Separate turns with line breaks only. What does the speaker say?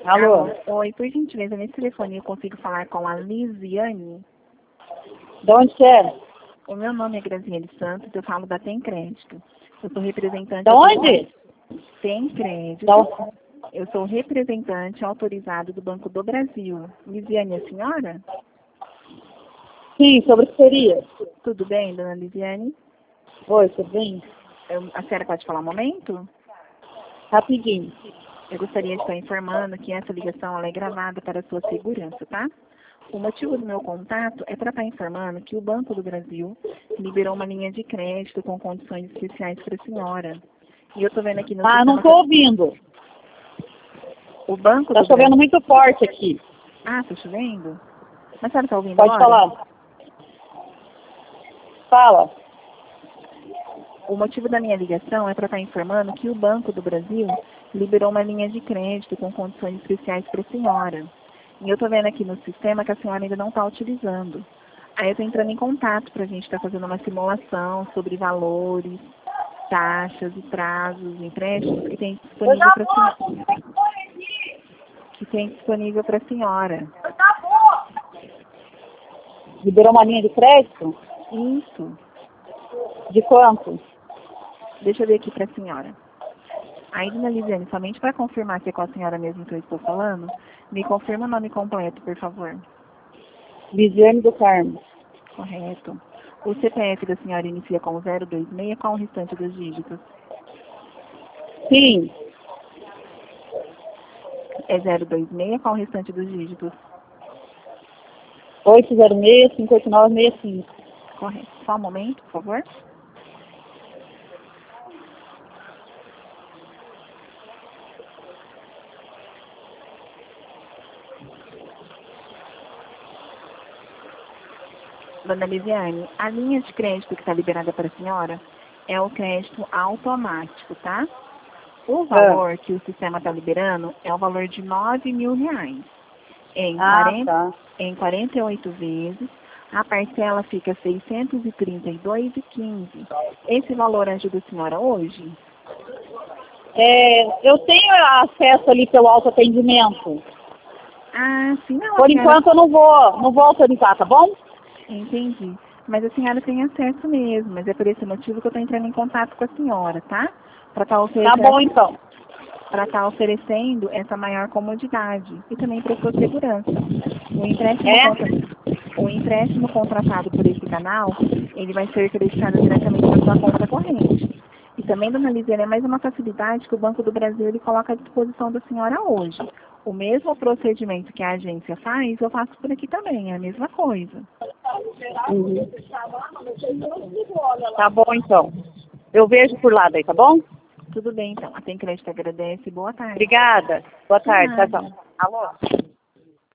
Alô?
Oi, por gentileza, nesse telefone eu consigo falar com a Lisiane?
De onde você é?
O meu nome é Graziele Santos, eu falo da Tem Crédito. Eu sou representante...
De onde?
Tem Crédito.
Da...
Eu sou representante autorizado do Banco do Brasil. Lisiane, a senhora?
Sim, sobre o que seria?
Tudo bem, dona Lisiane?
Oi, tudo bem?
A senhora pode falar um momento?
Rapidinho.
Eu gostaria de estar informando que essa ligação ela é gravada para a sua segurança, tá? O motivo do meu contato é para estar informando que o Banco do Brasil liberou uma linha de crédito com condições especiais para a senhora. E eu estou vendo aqui no sistema...
não estou ouvindo.
O Banco
Tá
do
chovendo
Brasil...
muito forte aqui.
Ah, está chovendo? Mas a senhora está ouvindo
Pode
agora?
falar. Fala.
O motivo da minha ligação é para estar informando que o Banco do Brasil liberou uma linha de crédito com condições especiais para a senhora. E eu estou vendo aqui no sistema que a senhora ainda não está utilizando. Aí eu estou entrando em contato para a gente estar fazendo uma simulação sobre valores, taxas e prazos, empréstimos que tem disponível para a senhora. Que tem disponível para a senhora.
Liberou uma linha de crédito?
Isso.
De quanto?
Deixa eu ver aqui para a senhora. Aí, dona Lisiane, somente para confirmar que é com a senhora mesmo que eu estou falando, me confirma o nome completo, por favor.
Lisiane do Carmo.
Correto. O CPF da senhora inicia com 026, qual o restante dos dígitos?
Sim.
É 026, qual o restante dos dígitos?
806-589-65.
Correto. Só um momento, por favor. Dona Lisiane, a linha de crédito que está liberada para a senhora é o crédito automático, tá? O valor que o sistema está liberando é o valor de R$9.000. Em 48 vezes, a parcela fica R$ 632,15. Esse valor ajuda a senhora hoje?
Eu tenho acesso ali pelo autoatendimento.
Ah, sim, não.
Por enquanto eu não vou autorizar, tá bom?
Entendi. Mas a senhora tem acesso mesmo, mas é por esse motivo que eu estou entrando em contato com a senhora, tá? Para estar oferecendo...
Tá bom, então.
Para estar oferecendo essa maior comodidade e também para a sua segurança. O empréstimo contratado por esse canal, ele vai ser creditado diretamente na sua conta corrente. E também, dona Lisiane, é mais uma facilidade que o Banco do Brasil ele coloca à disposição da senhora hoje. O mesmo procedimento que a agência faz, eu faço por aqui também, é a mesma coisa.
Uhum. Tá bom, então. Eu vejo por lá daí, tá bom?
Tudo bem, então. A Tem Crédito agradece. Boa tarde.
Obrigada. Boa tarde. Tchau, tchau.
Alô?